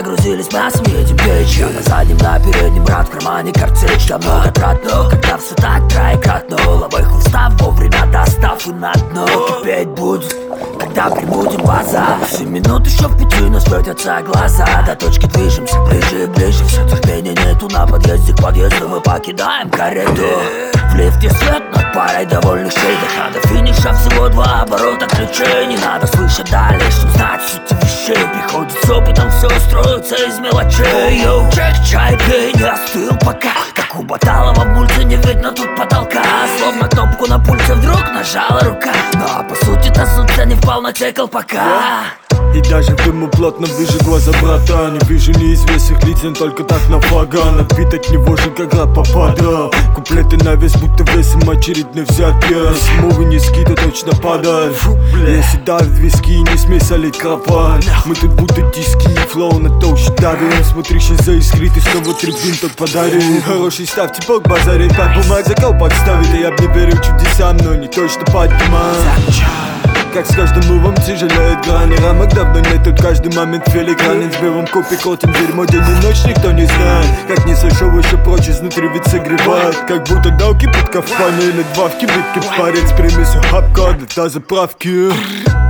загрузились мясом, едем печь. Я на заднем, на переднем, брат, в кармане карцеч. Я много тратну, когда все так троекратно. Лобых устав, вовремя достав и на дно. Кипеть будет, когда прибудем база. 7 минут еще в пути, но светятся глаза. До точки движемся, ближе и ближе. Все терпения нету, на подъезде к подъезду мы покидаем карету. В лифте свет над парой довольных шейдах. А до финиша всего 2 оборота ключей. Не надо слышать далее, чтобы знать суть вещей. Приходит с опытом, все строится из мелочей. Йоу, чек, чай, пей, не остыл пока. Как у Баталова в мульте не видно тут потолка. Словно кнопку на пульте вдруг нажала рука. Но по сути-то суть не в полноте колпака. И даже в дыму плотно вижу глаза брата. Не вижу неизвестных лиц, но только так на фаган. Отбит от него же как град попадал. Куплеты на вес, будто весом очередной взятки. Смовы низкие, то точно падают. Если давит виски, не смей солить кропать. Мы тут будто тиски, флоу на толще давим. Смотри, сейчас заискрит и снова трибун так подарит. Хороший ставьте бог базарит, пак бумаг за колпак ставит. И я б не верил чудесам, но не точно поднимаю. Как с каждым мувом тяжелеет грани. Рамок давно нет, тут каждый момент филигранен. С белым копи котим дерьмо, день и ночь никто не знает. Как не сошел еще прочь, изнутри вид согревает. Как будто дал кипятка в пане или 2 в кибитке парень. С примесью хапка для заправки.